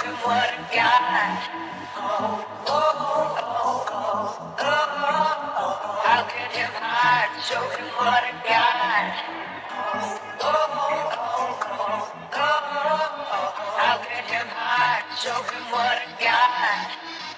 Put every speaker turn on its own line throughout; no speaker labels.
him what I got. I'll get him high, show him what I got. I'll get him high, show him what I got.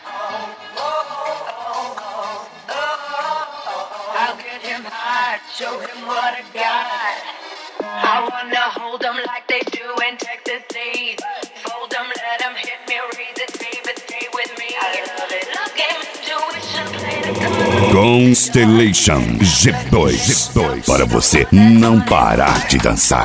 I'll get him high, show him what I got. I wanna hold them like they do in Texas Days. Fold them, let them hit me, raise it, baby, stay with me. I love it. Love game, intuition, play the card.
Constellation G2 para você não parar de dançar.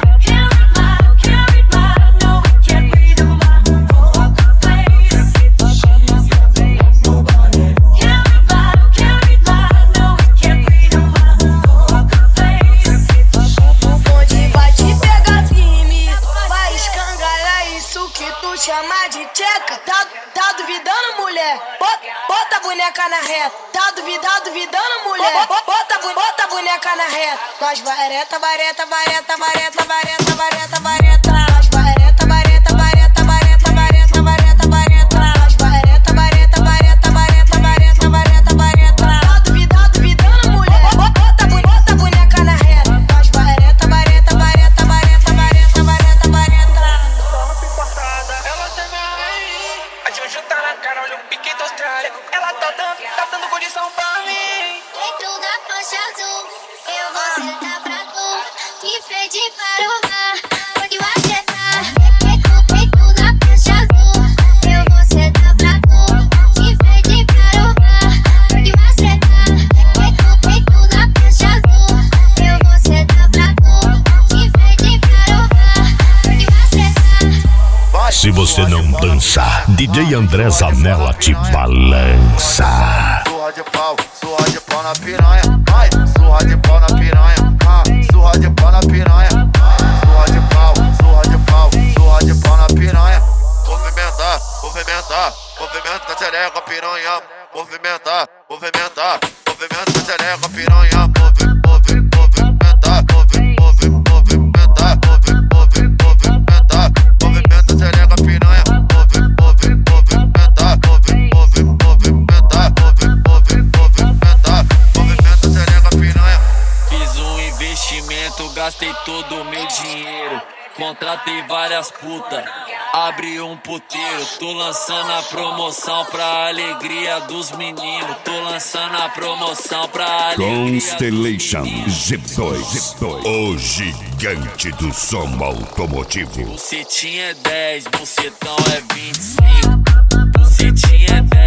Chama de tcheca, tá duvidando, mulher? Bota a boneca na reta. Tá duvidando, mulher? Bota a boneca na reta. Nós vareta, vareta, vareta, vareta, vareta, vareta, vareta. Nós vareta, vareta, vareta, vareta, vareta, vareta, vareta. Nós vareta, vareta, vareta, vareta, vareta, vareta, vareta. Tá duvidando, mulher? Bota a boneca na reta. Nós vareta, vareta, vareta, vareta, vareta, vareta, vareta.
Juntar na cara, olha o pique da Austrália. Ela tá dando condição pra mim.
Dentro da prancha azul, eu vou sentar pra tu. De frente para o mar, onde você tá. Dentro da prancha azul, eu vou sentar pra tu. De frente para o mar, onde você tá. Dentro da prancha azul, eu vou sentar pra tu. De frente para o mar, onde você tá.
Se você não dançar, DJ André Zanella te balança.
Surra de pau na piranha, vai. Surra de pau na piranha, surra de pau na piranha. Surra de pau, surra de pau, surra de pau na piranha. Movimentar, movimentar, movimenta a xereca piranha. Movimentar, movimentar, movimenta a xereca piranha. Movimentar, movimentar, movimentar, movimenta a xereca piranha. Movimentar, movimenta a xereca piranha.
Fiz um investimento, gastei todo o meu dinheiro. Contratei várias putas, abri um puteiro. Tô lançando a promoção pra alegria dos meninos. Tô lançando a promoção pra alegria.
Constellation G2, o gigante do som automotivo.
Bucetinha é 10, bucetão é 25. Bucetinha é 10.